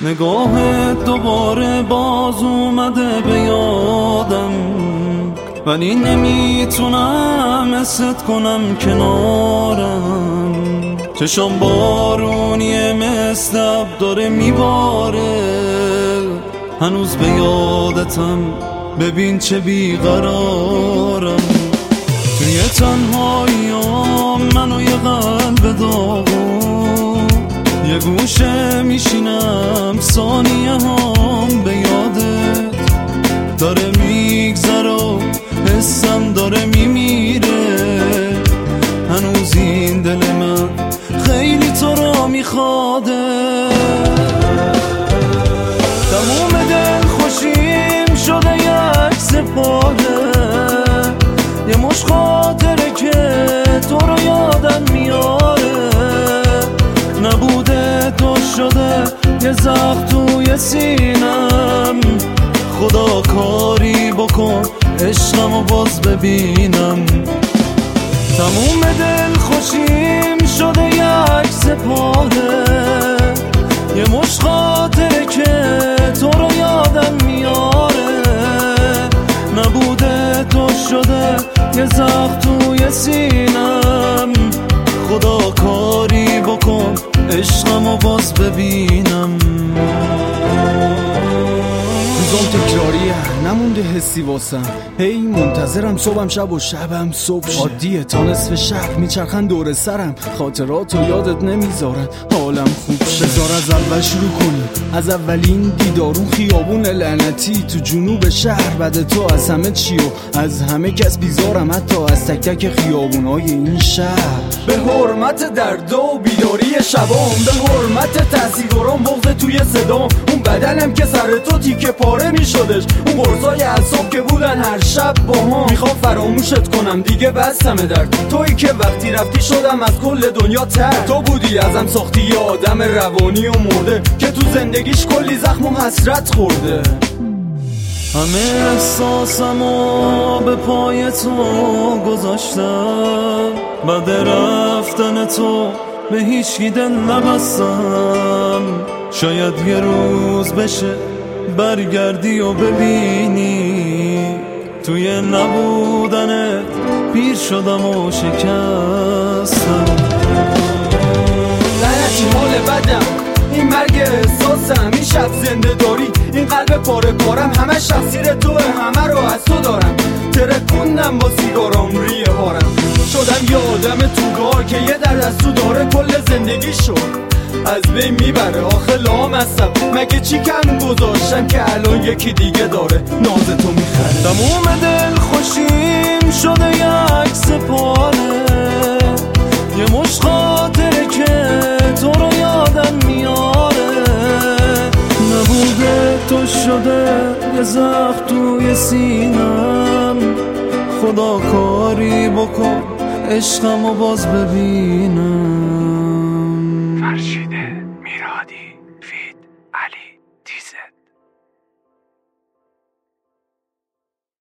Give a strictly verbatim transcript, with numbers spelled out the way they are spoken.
نگاهت دوباره باز اومده به یادم، ولی نمیتونم حست کنم کنارم. چشم بارونیه مثل اب داره میباره، هنوز به یادتم، ببین چه بیقرارم. توی تنهاییام منو یه قلب داغون، یه گوشه میشینم ثانیه هم به یادت داره میگذره و حسم داره میمیره. هنوز این دل من خیلی تو رو میخواده. تموم دل خوشیم شده یک سپاهه، یه مش خاطره که تو رو یادم میاره. نبوده تو شده یه زخم توی سینم، خدا کاری بکن عشقمو باز ببینم. تموم دل خوشیم شده یک سپاهه، یه مش خاطره که تو رو یادم میاره. نبوده تو شده یه زخم توی سینم، خدا کاری بکن عشقمو باز ببینم. روزام تکراریه نمونده حسی واسم، هی منتظرم صبحم شب و شبم صبح شه. عادیه تا نصف شب میچرخن دور سرم، خاطراتو یادت نمیذارن حالم خوب شه. بذار از اول شروع کنیم، از اولین دیدارون خیابون لعنتی تو جنوب شهر. بعد تو از همه چی و از همه کس بیزارم، حتی از تک تک خیابونای این شهر. به حرمت درد و بیداری شبام، به حرمت تاثیرام بغض توی صدام. اون بدنم که سر تو تیکه پاره میشدش، اون قرصای اعصاب که بودن هر شب با هم. میخوام فراموشت کنم دیگه بسمه درد، تویی که وقتی رفتی شدم از کل دنیا تر. تو بودی ازم ساختی یه آدم روانی و مرده، که تو زندگیش کلی زخم و حسرت خورده. همه احساسمو به پای تو گذاشتم، بعد رفتن تو به هیچ دل نبستم. شاید یه روز بشه برگردی و ببینی توی نبودنت پیر شدم و شکستم. لعنتی حال بدم، این مرگ احساسم، این شب زنده داری، این قلب پاره پارم. همه شخصیر توه، همه رو از تو دارم. ترکوندم با سیگارام ریه هارم، شدم یه آدم توگار که یه در از تو داره کل زندگی شد از بین میبره. آخه لام هستم، مگه چی کم گذاشتم که الان یکی دیگه داره ناز تو میخره. تموم دل خوشیم شده یک سپاهه، یه مش خاطره که تو رو یادم میاره. نبوده تو شده یه زخم توی سینم، خدا کاری بکن عشقمو باز ببینم. فرشیده